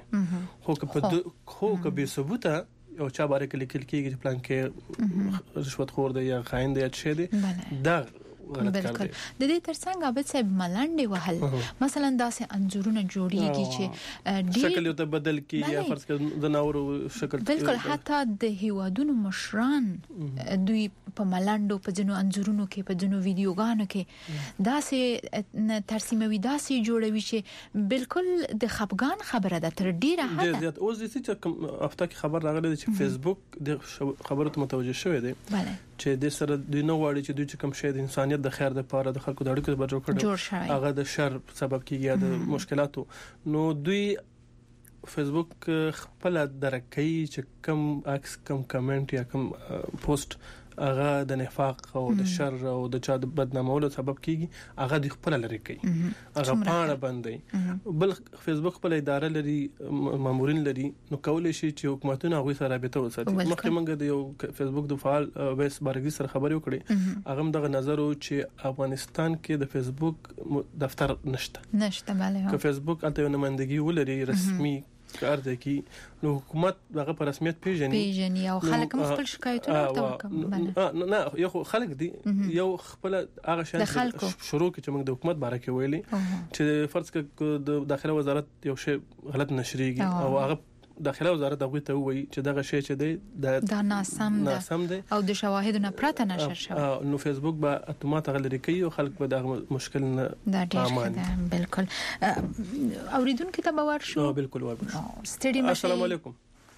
خو که به ثبوته او چا باندې لیکل کېږي چې پلان کې رشوت خور دی یا خاين دی یا څه دی دا غلط کار دی. د دې ترڅنګ عابد صاحب ملنډي وهل مثلا داسې انځورونه جوړیږي چې شکل یو ته بدل کی یا فرض کړه د ناور شکل بالکل حتی د هیوادونو مشران دوی په ملنډو په ځینو انځورونو کې په ځینو ویډیوګانو کې داسې ترسیموي داسې جوړوي چې بالکل د خپګان خبره ده تر ډیره حد زیات. اوس د چې کوم هفته کې خبر راغلی چې فیسبوک د خبرو ته متوجه شوی دی چې د سره د نو واړي چې دوی کوم شی د انسانيت د خیر لپاره د خلکو د اړیکو لپاره جوړ کړي هغه د شر سبب کیږي یا د مشکلاتو. نو دوی فیسبوک خپل درکې چې کم عکس کم کمنټ یا کم پوسټ هغه د نفاق او د شر او د چا د بدنامولو سبب کیږي هغه د خپل لري کوي هغه پاڼه باندې. بل فیسبوک خپل اداره لري مامورین لري نو کولای شي چې حکومتونه هغه سره رابطه وساتي. مخکې موږ د یو فیسبوک د فعال ویس بارګي سره خبرې وکړې هغه دغه نظر چې افغانستان کې د فیسبوک دفتر نشته bale که فیسبوک الته یو نمائندګي ولري رسمي کار دی کی نو حکومت هغه په رسمیت پیژني او خلک خپل شکایتونه ورته نه یو خلک دي یو خپل هغه شان شروع کې چې موږ د حکومت باره کې ویلي چې فرض کړه د داخله وزارت یو شی غلط نشریږي او هغه داخله وزارت هغه ته وایي چې دغه شی چې دی دا ناسم دی او د شواهدو نه پرته نشر شوی نو فیسبوک به اتومات غلري کوي او خلک به د مشکل نه امان. بالکل اوریدونکو ته باور شو. بالکل ورشو. ستړي مشه. السلام علیکم.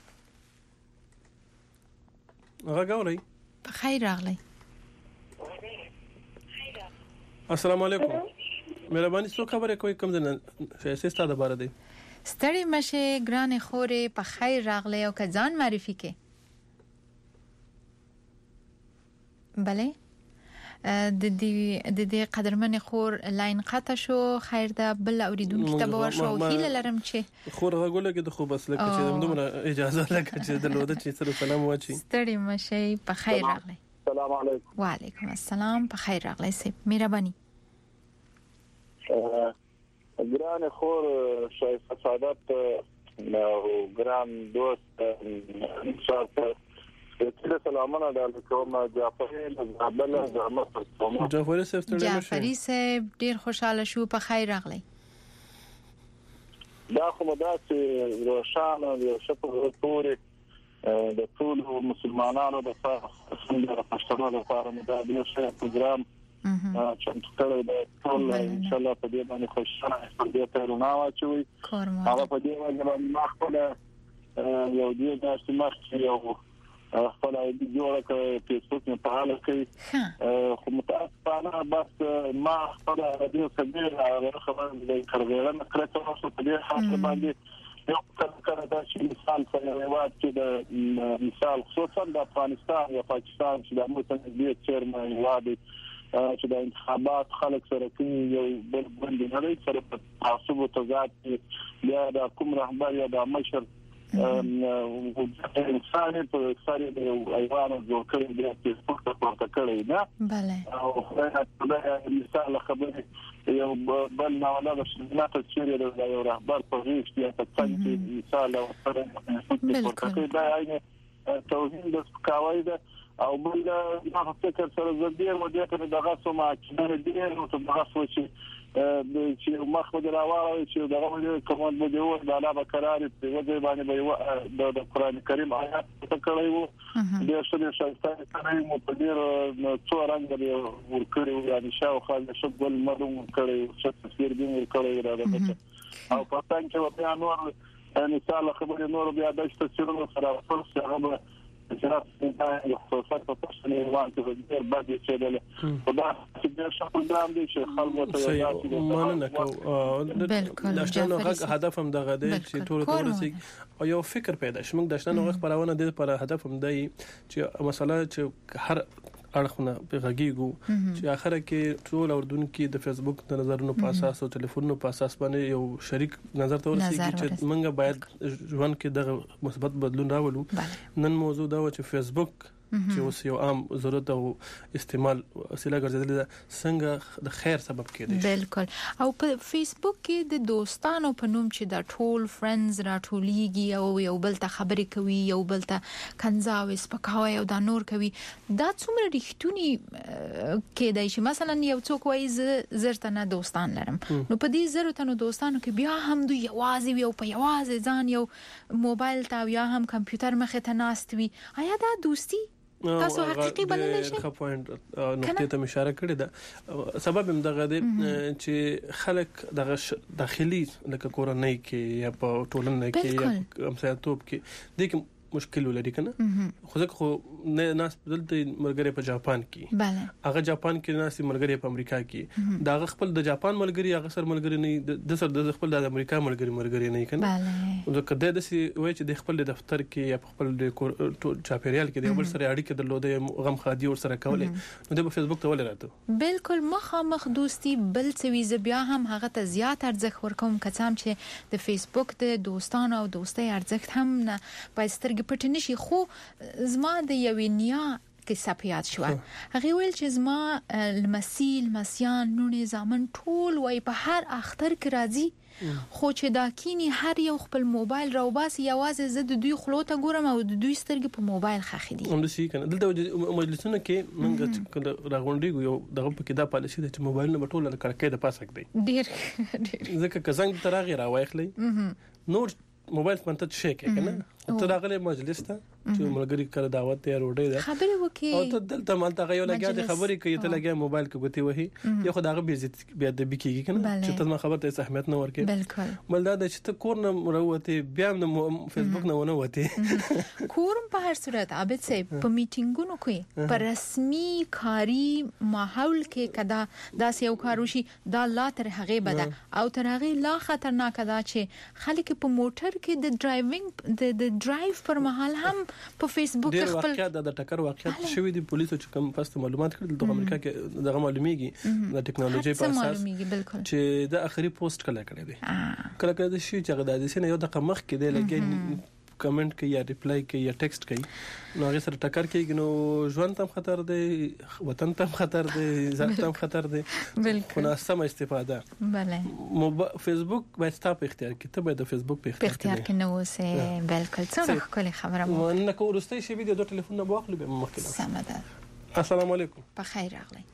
هغه غوړی په خیر راغلی. السلام علیکم. مهرباني څو خبره کوي کوم ځنه سیاسي ستاده بار دی. ستړي مشه ګران خورې په خیر راغلی او که ځان معرفي کې. بله د دې قدرمن خور لاین قطع شو. خیر ده بل اوریدونکو ته باور شو هیله لرم چې خور غوګله کې د خو بس لکه چې موږ اجازه لکه چې د لوده چې سره سلام واچي. ستړي مشه په خیر راغلی. السلام علیکم. وعلیکم السلام. په خیر راغلی سي مهرباني. ګران خور شایسته سعادت او ګران دوست انشاءالله ټول سلامونه د کوم جعفری جعفری صاحب ډیر خوشاله شو په خیر راغلی. دا خو مداسي روشانه یو شپه پورې د ټول مسلمانانو د پښتنو لپاره مدد یو شی پروګرام چې ټول د ټول ان شاء الله په دې باندې خوشاله په دې ته روناوه چې هغه په دې باندې مخکله یو دې د سمخ یو خپل جوړه کوي فیسبوک نه فعال کوي خو متاسفانه بس ما خپل رادیو کبیر خبر دې کړو کړه چې په دې حالت باندې یو کله دا چې مثال په روایت کې د مثال خصوصا د افغانستان یا پاکستان چې د متن دې چیرمن وادي چې د انتخابات خلک سره کوي یو بل باندې نه لري سره په تعصب او تضاد یا د کوم رهبر یا د مشر انسان په ساري د ایوانو جوړ کړی دی چې فقط پورته کړی نه bale او دا مثال خبره یو بل نه ولا د شناخت چې د یو رهبر په هیڅ یا په څنګه مثال او سره دا یعنی توهین د کاوی ده او بل ما فکر سره زدير ودی ته دغه سمه چې د دې نو ته دغه سوچي چې مخ د راوړل چې دغه کومه مدیور د علاوه قرار په وجه باندې د قران کریم آیات تکړه وو د شنو شایسته کوي مو په ډیر څو رنګ دی ورکړي یعنی شاو خالد شغل مدوم کړي چې تصویر دې ورکړي راځي او په تاسو کې په انور مثال خبرې نور بیا د تصویرونو سره ورسره هغه چې یو خصوصا په پښتني روان کې ډېر باندې چې له خدا چې ډېر شپږ درام دي چې خلکو ته یاد مانه کو داشتنو هدف هم دغه دی چې ټول ورسې او یو فکر پیدا شي موږ داشتنو خبرونه د پر هدف هم دی چې مسله چې هر اړخونه په غږیږو چې اخره کې ټول اردوونکو د فیسبوک د نظرونو په اساس او ټلیفونونو په اساس باندې یو شریک نظر ته ورسېږي چې موږ باید ژوند کې د مثبت بدلون راولو. نن موضوع دا و چې فیسبوک چې اوس یو عام ضرورت او استعمال وسیله ګرځیدل څنګه د خیر سبب کېدی بالکل. او په فیسبوک کې د دوستانو په نوم چې د ټول فرندز راټولېږي او یو بل ته خبرې کوي، یو بل ته کنځاوي سپکاوي او دا نور کوي، دا څومره رښتونی کېدای شي؟ مثلا یو څوک وایي زرته نه دوستان لرم، نو په دې زرته نو دوستانو کې بیا هم دوی یوازې یو په یوازې ځان یو موبایل ته یا هم کمپیوټر مخې ته ناست وي. آیا دا دوستی تاسو حقيقي بللی شي؟ ښه پوینټ نقطې ته اشاره کړې ده. سبب هم دغه دی چې خلک دغه داخلي لکه کورنۍ کې یا په ټولنه کې یا همسایتوب کې د کوم مشکل ولري کنه، خو ځکه خو نه ناس بدلته مرګري په جاپان کې، bale هغه جاپان کې ناس مرګري په امریکا کې، دا خپل د جاپان مرګري هغه سر مرګري نه د سر د خپل د امریکا مرګري نه کنه. ځکه د سي وای چې د خپل دفتر کې یا خپل د چاپیریال کې د بل سره اړیکه درلوده غم خادي ور سره کولې، نو د فیسبوک ته ولې راته بالکل مخامخ دوستی بل څه بیا هم هغه ته زیات ارزښت ورکوم، کڅام چې د فیسبوک د دوستانو او دوستۍ ارزښت هم نه پاسترګ پټ نشي. خو زما د یوینیا کې سپیات شو، هغه ویل چې زما المسیان نونې زامن ټول وای په هر اختر کې راځي، خو چې دا کینی هر یو خپل موبایل راوباسي، یوازې زه د دوی خلوته ګورم او د دوی سترګې په موبایل خخې دي. هم شي کنه دلته مجلسونه کې منګه راغونډي یو دغه په کې دا پالیسي ده چې موبایل نه بټول کړکې د پاسک دی ډیر ځکه کزنګ ترغه راوایخلې نور موبایل سپنته شي کنه ته راغله مجلس ته چې ملګری کړه دعوت ته روډي ده خبرې وکي او ته دلته مالته غيو لګیا د خبرې کوي ته لګیا موبایل کې غوتي وهي یو خدای به عزت بیا د بکیږي کنه چې ته ما خبر ته اهمیت نه ورکې. بالکل بل دا چې ته کور نه مروته بیا نه فیسبوک نه ونه وته کورم په هر صورت عابد صاحب په میټینګونو کې په رسمي کاری ماحول کې کدا داس یو کاروشي دا لا تر هغه بده او تر هغه لا خطرناک ده چې خلک په موټر کې د ډرایوینګ د ډرایو پر مهال هم په فیسبوک کې خپل واقعیت د ټکر واقعیت شوی دی پولیسو چې کوم پست معلومات کړل د امریکا کې دغه معلومیږي د ټکنالوژي په اساس چې د اخري پوسټ کله کړی دی کله د شي چې د دې نه یو د مخ کې دی لګي کمنټ کوي یا ریپلای کوي یا ټیکسټ کوي نو هغه سره ټکر کوي نو ژوند تم خطر دی وطن تم خطر دی ځان تم خطر دی بالکل نو سم استفاده bale فیسبوک باید تاسو په اختیار کې ته باید د فیسبوک په اختیار کې نو اوسه بالکل څنګه کولی خبره مو نن کو ورستي شي ویډیو د ټلیفون نه واخلو به مخکې سمده. السلام علیکم. په خیر راغلی.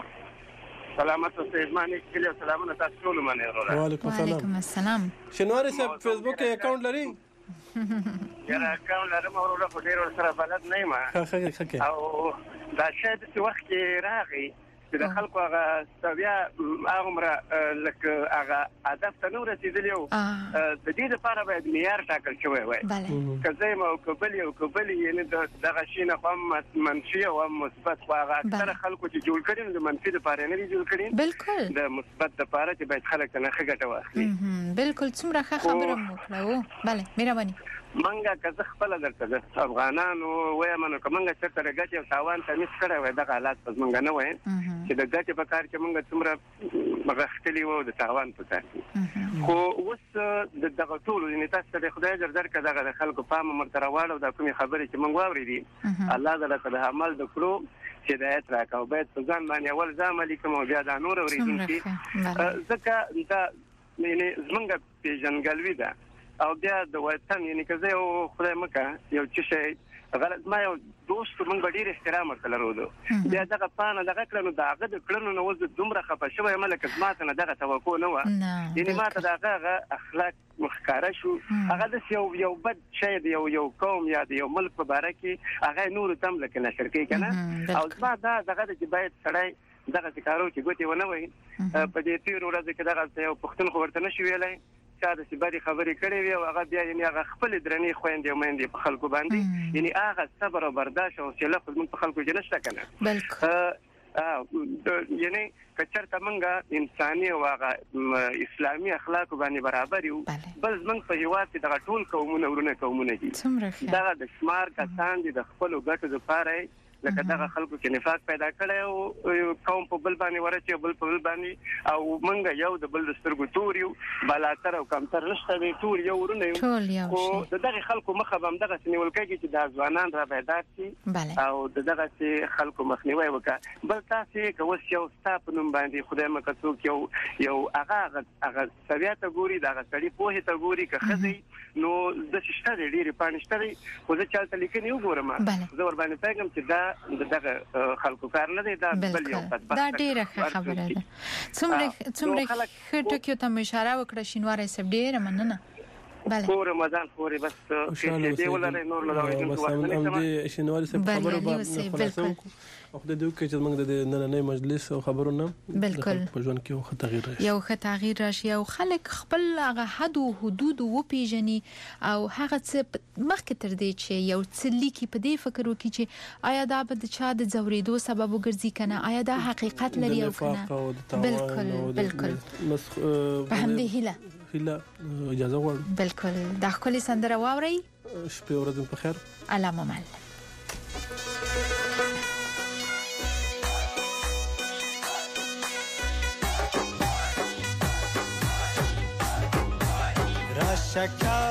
سلامت اوسئ مانه کله سلامونه تاسو ټول منه وروره. وعلیکم السلام. شنواری صاحب فیسبوک اکاؤنٹ لري؟ یاره اکاؤنٹ لرم وروره خو ډیر سره بلد نه ما. او دا شاید چې وخت کې راغی چې د خلکو هغه ستویا هغه لکه هغه هدف ته نو رسیدلی او د دې لپاره باید معیار ټاکل شوی وای. کله ما کوبلی یعنی دغه شینه هم منفي او مثبت خو هغه اکثر خلکو چې جوړ کړي د منفي لپاره نه جوړ کړي بالکل د مثبت لپاره چې باید خلک نه خګټه واخلي. بالکل څومره ښه خبره مو کړو. bale مهرباني. منګه که خپل درته د افغانانو وایم نو کومه چې تر ګټي او تاوان ته نس کړه وای د حالات پس منګه نه وای چې د ګټي په کار کې منګه څومره مغختلی وو د تاوان په تاسو خو اوس د دغه ټول یعنی تاسو د خدای جل درکه دغه خلکو پام مرتراواله د کومي خبرې چې منګ واورېدي الله تعالی کله عمل د کړو چې د اترا کا باید ځان باندې اول ځم علیکم او بیا د نور اورېدونکي ځکه دا یعنی زمونږ پیژنګلوي ده او بیا د وطن یعنی که زه یو خدای مکه یو څه شي غلط ما یو دوست مونږ ډیر احترام ورته لرو بیا دغه پانه دغه کړنو دغه د کړنو نو د دومره خپه شوی ملک ماته نه دغه توقع نه و یعنی ماته دغه اخلاق مخکاره شو هغه د یو بد شی دی یو قوم یا یو ملک په باره کې هغه نور تم لکه نشر کوي کنه او ما دغه چې باید سړی دغه کارو چې ګوتې ونه وي په دې تیر ورځ کې دغه یو پښتون خو ورته نشي ویلای چې د سبادي خبرې کړې وي او هغه بیا یعنی هغه خپل درنې خويندې او مېندې په خلکو باندې یعنی هغه صبر او برداشت او حوصله خو په خلکو کې نشته کنه بالکل یعنی کچرته منګه انساني او هغه اسلامي اخلاق باندې برابر یو بل زمنګ په هیواد کې دغه ټول قومونه ورونه قومونه دي دا د شمار کسان دي د خپل ګټو لپاره لکه دغه خلکو کې نفاق پیدا کړي او قوم په بل باندې ورچې بل په بل باندې او منګه یو د بل سترګو تور یو بلاتر او کمتر نشته دی تور یو ورونه یو او دغه خلکو مخه بم دغه سنول کوي چې د ځوانان را بیدار شي او دغه خلکو مخنیوي وکړي بل تاسو کوس یو ستاپ نوم باندې خدای مکه څوک یو هغه سویاته ګوري دغه سړی په هیته ګوري که خزي نو د شته ډېری پانشتري خو ځکه چې لیکنې وګورم زه ور باندې پیغام چې دا دغه خلکو کار نه دی دا بل یو دا ډیره خبره ده څومره خټه کې ته اشاره وکړه شینواره سب ډیره مننه بله پور رمضان پورې بس کې دی ولر نور له وخت هم دې شینواره سب خبره به خلاصو او د دوی چې موږ د نننې مجلس او خبرونه بالکل په ژوند کې یو تغییر راشي یو تغییر راشي او خلک خپل هغه حد او حدود او پیژني او هغه څه مخکې تر دې چې یو څه لیکي په دې فکر وکړي چې آیا دا به د چا د زوریدو سبب وګرځي کنه آیا دا حقیقت لري او کنه بالکل په همدې هیله اجازه غواړم بالکل د خپل سندره واوري شپه ورځ په خیر علامه مل شکا